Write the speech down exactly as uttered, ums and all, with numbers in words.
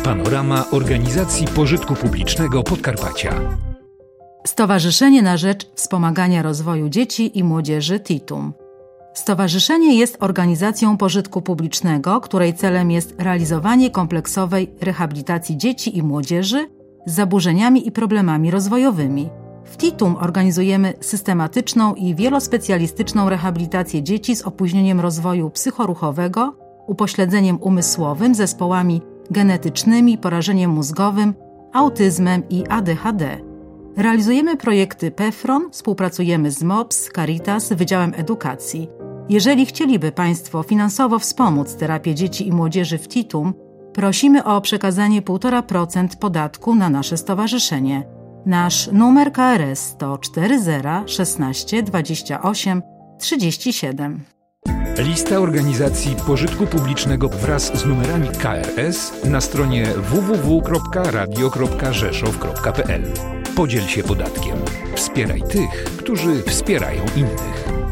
Panorama Organizacji Pożytku Publicznego Podkarpacia. Stowarzyszenie na rzecz Wspomagania Rozwoju Dzieci i Młodzieży TITUM. Stowarzyszenie jest organizacją pożytku publicznego, której celem jest realizowanie kompleksowej rehabilitacji dzieci i młodzieży z zaburzeniami i problemami rozwojowymi. W TITUM organizujemy systematyczną i wielospecjalistyczną rehabilitację dzieci z opóźnieniem rozwoju psychoruchowego, upośledzeniem umysłowym, zespołami genetycznymi, porażeniem mózgowym, autyzmem i A D H D. Realizujemy projekty PEFRON, współpracujemy z M O P S, Caritas, Wydziałem Edukacji. Jeżeli chcieliby Państwo finansowo wspomóc terapię dzieci i młodzieży w TITUM, prosimy o przekazanie półtora procent podatku na nasze stowarzyszenie. Nasz numer K R S to cztery zero szesnaście dwadzieścia osiem trzydzieści siedem. Lista organizacji pożytku publicznego wraz z numerami K R S na stronie w w w kropka radio kropka rzeszow kropka p l. Podziel się podatkiem. Wspieraj tych, którzy wspierają innych.